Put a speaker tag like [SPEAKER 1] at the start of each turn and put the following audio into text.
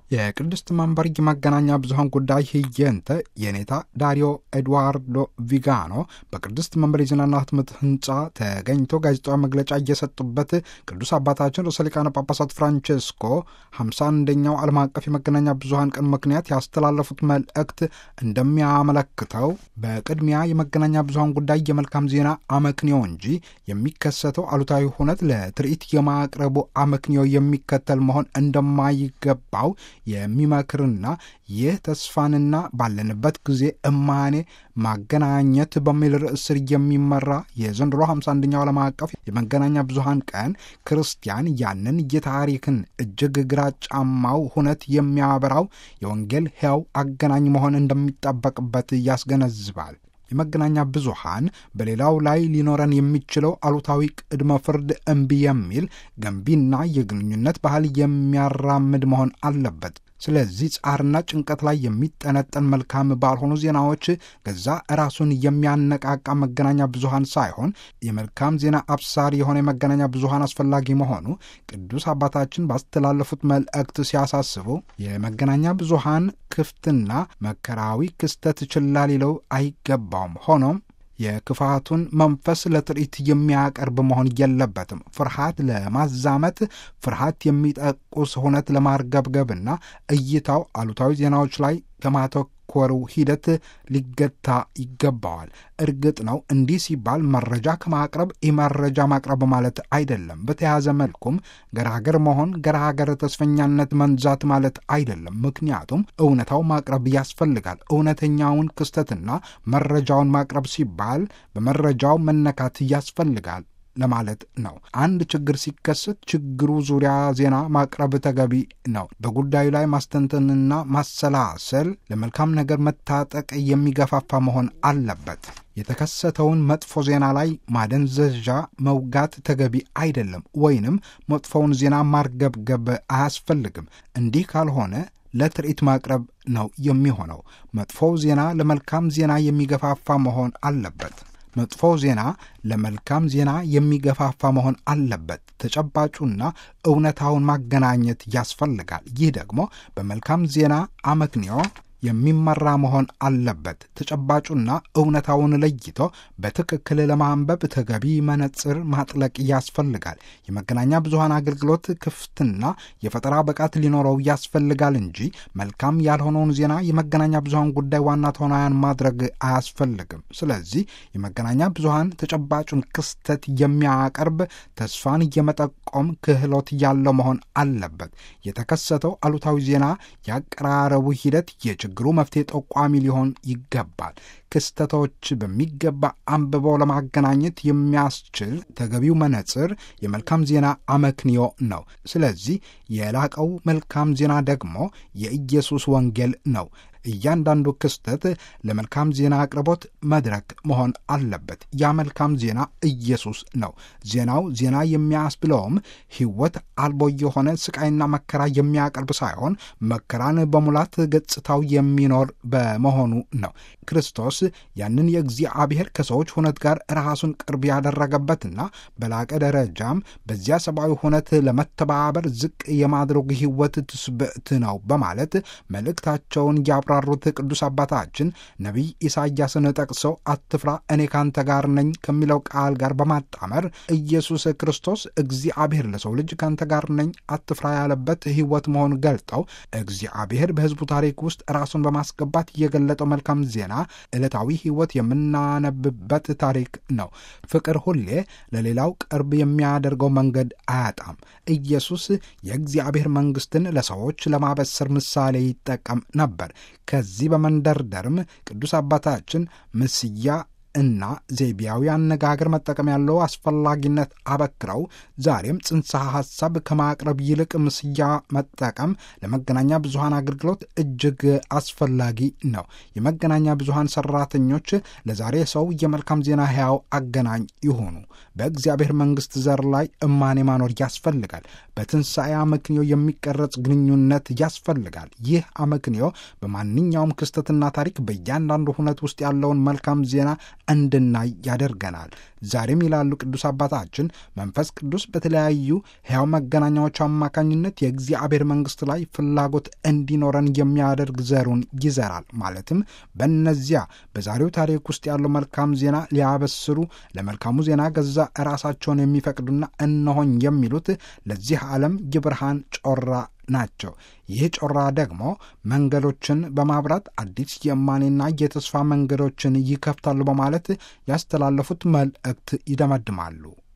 [SPEAKER 1] የቅድስት መንበር የመገናኛ ብዙኃን ጉዳይ ህየንተ የኔታ ዳሪዮ ኤድዋርዶ ቪጋኖ በቅድስት መንበር የዜናና ህትመት ህንፃ ተገኝቶ ጋዜጣዊ መግለጫ እየሰጡበት ቅዱስ አባታችን ርዕሰ ሊቃነ ጳጳሳት ፍራንቼስኮ 51ኛው ዓለም አቀፍ የመገናኛ ብዙኃን ቀን ምክንያት ያስተላለፉት መልእክት እንደሚያመለክተው በቅድሚያ የመገናኛ ብዙኃን ጉዳይ የመልካም ዜና አመክንዮ እንጂ የሚከሰተው አሉታዊ ሁነት ለትርኢት የማቅረቡ አመክንዮ የሚከተል መሆን እንደማይገባው የሚመክርና ይህ ተስፋንና ባለንበት ጊዜ እማኔ ማገናኘት በሚል ርዕስ ስር የሚመራ የዘንድሮ 51ኛው ዓለም አቀፍ የመገናኛ ብዙኃን ቀን ክርስቲያን ያንን የታሪክን እጅግ ግራጫማው ሁነት የሚያበራው የወንጌል ሕያው አገናኝ መሆን እንደሚጠበቅበት ያስገነዝባል። የመገናኛ ብዙኃን በሌላው ላይ ሊኖረን የሚችለው አሉታዊ ቅድመ ፍርድ እምቢ የሚል ገንቢና የግንኙነት ባህል የሚያራምድ መሆን አለበት። ስለዚህ ጻርና ጭንቀት ላይ የሚጠነጠን መልካም ባልሆኑ ዜናዎች ገዛ ራሱን የሚያነቃቃ መገናኛ ብዙኃን ሳይሆን የመልካም ዜና አብሳሪ የሆነ የመገናኛ ብዙኃን አስፈላጊ መሆኑ ቅዱስ አባታችን ባስተላለፉት መልእክት ሲያሳስቡ የመገናኛ ብዙኃን ክፍትና መከራዊ ክስተት ችላ ሊለው አይገባውም። ሆኖም የክፋቱን መንፈስ ለትርኢት የሚያቀርብ መሆን የለበትም። ፍርሃት ለማዛመት ፍርሃት የሚጠቁስ ሁነት ለማርገብገብና እይታው አሉታዊ ዜናዎች ላይ ከማተኮሩ ሂደት ሊገታ ይገባዋል። እርግጥ ነው እንዲህ ሲባል መረጃ ከማቅረብ ኢመረጃ ማቅረብ ማለት አይደለም። በተያዘ መልኩም ገራገር መሆን ገራገር ተስፈኛነት መንዛት ማለት አይደለም። ምክንያቱም እውነታው ማቅረብ ያስፈልጋል። እውነተኛውን ክስተትና መረጃውን ማቅረብ ሲባል በመረጃው መነካት ያስፈልጋል ለማለት ነው። አንድ ችግር ሲከሰት ችግሩ ዙሪያ ዜና ማቅረብ ተገቢ ነው። በጉዳዩ ላይ ማስተንተንና ማሰላሰል ለመልካም ነገር መታጠቅ የሚገፋፋ መሆን አለበት። የተከሰተውን መጥፎ ዜና ላይ ማደንዘዣ መውጋት ተገቢ አይደለም፣ ወይንም መጥፎውን ዜና ማርገብገብ አያስፈልግም። እንዲህ ካልሆነ ለትርኢት ማቅረብ ነው የሚሆነው። መጥፎው ዜና ለመልካም ዜና የሚገፋፋ መሆን አለበት። መጥፎ ዜና ለመልካም ዜና የሚገፋፋ መሆን አለበት። ተጨባጩና እውነታውን ማገናኘት ያስፈልጋል። ይህ ደግሞ በመልካም ዜና አመክንዮ የሚመራ መሆን አለበት። ተጨባጩና እውነታውን ለይቶ በትክክል ለማንበብ ተገቢ መነጽር ማጥለቅ ያስፈልጋል። የመገናኛ ብዙኃን አገልግሎት ክፍትና የፈጠራ ብቃት ሊኖረው ያስፈልጋል እንጂ መልካም ያልሆነውን ዜና የመገናኛ ብዙኃን ጉዳይ ዋና ተዋናያን ማድረግ አያስፈልግም። ስለዚህ የመገናኛ ብዙኃን ተጨባጩን ክስተት የሚያቀርብ ተስፋን የመጠቆም ክህሎት ያለው መሆን አለበት። የተከሰተው አሉታዊ ዜና ያቀራረቡ ሂደት ችግሩ መፍትሄ ጠቋሚ ሊሆን ይገባል። ክስተቶች በሚገባ አንብበው ለማገናኘት የሚያስችል ተገቢው መነጽር የመልካም ዜና አመክንዮ ነው። ስለዚህ የላቀው መልካም ዜና ደግሞ የኢየሱስ ወንጌል ነው። እያንዳንዱ ክስተት ለመልካም ዜና አቅርቦት መድረክ መሆን አለበት። ያ መልካም ዜና ኢየሱስ ነው። ዜናው ዜና የሚያስብለውም ሕይወት አልቦ የሆነ ስቃይና መከራ የሚያቀርብ ሳይሆን መከራን በሙላት ገጽታው የሚኖር በመሆኑ ነው። ክርስቶስ ያንን የእግዚአብሔር ከሰዎች ሁነት ጋር ራሱን ቅርብ ያደረገበትና በላቀ ደረጃም በዚያ ሰብአዊ ሁነት ለመተባበር ዝቅ የማድረግ ሕይወት ትስብዕት ነው በማለት መልእክታቸውን ያብራሩት ቅዱስ አባታችን ነቢይ ኢሳይያስን ጠቅሰው አትፍራ እኔ ካንተ ጋር ነኝ ከሚለው ቃል ጋር በማጣመር ኢየሱስ ክርስቶስ እግዚአብሔር ለሰው ልጅ ካንተ ጋር ነኝ አትፍራ ያለበት ሕይወት መሆኑን ገልጠው እግዚአብሔር በሕዝቡ ታሪክ ውስጥ ራሱን በማስገባት የገለጠው መልካም ዜና ዕለታዊ ሕይወት የምናነብበት ታሪክ ነው። ፍቅር ሁሌ ለሌላው ቅርብ የሚያደርገው መንገድ አያጣም። ኢየሱስ የእግዚአብሔር መንግሥትን ለሰዎች ለማበሰር ምሳሌ ይጠቀም ነበር። ከዚህ በመንደርደርም ቅዱስ አባታችን ምስያ እና ዘይቤያዊ አነጋገር መጠቀም ያለው አስፈላጊነት አበክረው ዛሬም ጽንሰ ሐሳብ ከማቅረብ ይልቅ ምስያ መጠቀም ለመገናኛ ብዙኃን አገልግሎት እጅግ አስፈላጊ ነው። የመገናኛ ብዙኃን ሰራተኞች ለዛሬ ሰው የመልካም ዜና ሕያው አገናኝ ይሆኑ። በእግዚአብሔር መንግሥት ዘር ላይ እማኔ ማኖር ያስፈልጋል። በትንሣኤ አመክንዮ የሚቀረጽ ግንኙነት ያስፈልጋል። ይህ አመክንዮ በማንኛውም ክስተትና ታሪክ በእያንዳንዱ ሁነት ውስጥ ያለውን መልካም ዜና እንድናይ ያደርገናል። ዛሬም ይላሉ ቅዱስ አባታችን መንፈስ ቅዱስ በተለያዩ ሕያው መገናኛዎች አማካኝነት የእግዚአብሔር መንግሥት ላይ ፍላጎት እንዲኖረን የሚያደርግ ዘሩን ይዘራል። ማለትም በእነዚያ በዛሬው ታሪክ ውስጥ ያለው መልካም ዜና ሊያበስሩ ለመልካሙ ዜና ገዛ ራሳቸውን የሚፈቅዱና እነሆኝ የሚሉት ለዚህ ዓለም የብርሃን ጮራ ናቸው። ይህ ጮራ ደግሞ መንገዶችን በማብራት አዲስ የእማኔና የተስፋ መንገዶችን ይከፍታሉ በማለት ያስተላለፉት መልእክት ይደመድማሉ።